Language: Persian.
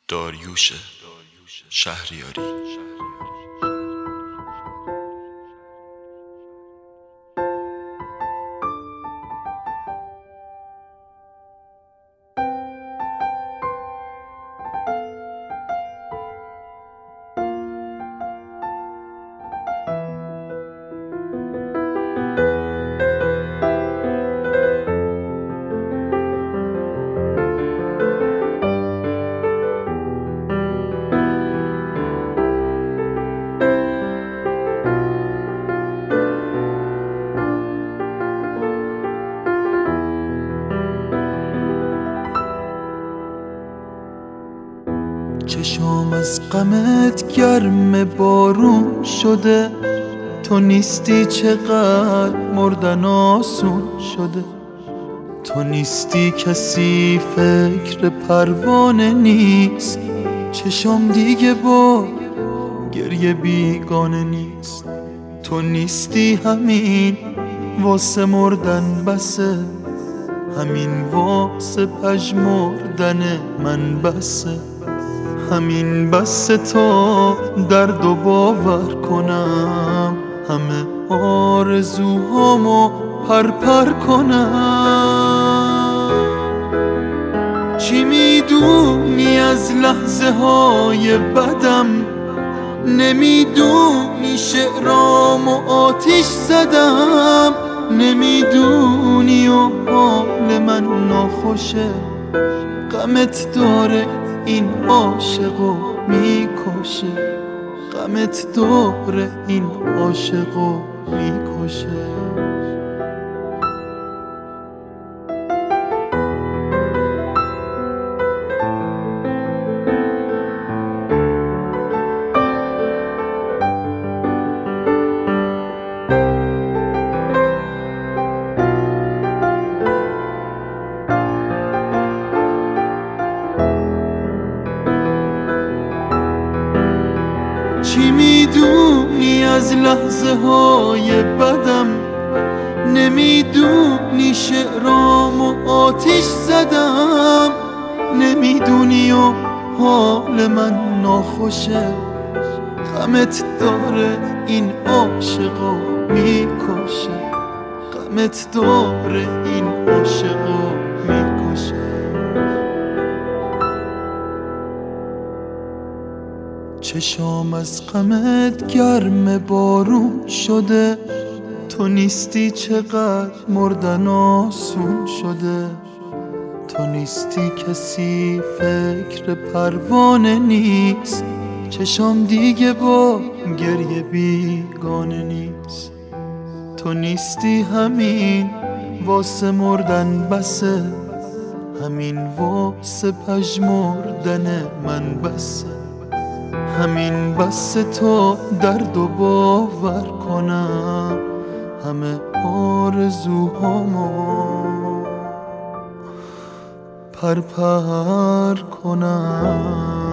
داریوش شهریاری. چشام از غمت گرم بارون شده، تو نیستی چقدر مردن آسون شده. تو نیستی کسی فکر پروانه نیست، چشام دیگه با گریه بیگانه نیست. تو نیستی همین واسه مردن بسه، همین واسه پژمردن من بسه. همین بس تا درد و باور کنم، همه آرزوهامو پرپر کنم. چی میدونی از لحظه های بدم؟ نمیدونی شعرامو آتیش زدم؟ نمیدونی و حال من ناخوشه، غمت داره این عاشقو میکشه، غمت داره این عاشقو میکشه. چی میدونی از لحظه های بدم؟ نمیدونی شعرامو آتیش زدم؟ نمیدونی و حال من ناخوشه، غمت داره این عاشقو میکشه، غمت داره این عاشقو میکشه. چشام از غمت گرم بارون شده، تو نیستی چقدر مردن آسون شده. تو نیستی کسی فکر پروانه نیست، چشام دیگه با گریه بیگانه نیست. تو نیستی همین واسه مردن بسه، همین واسه پژمردن من بسه. همین بس تو درد و باور کنم، همه آرزوهامو پرپر کنم.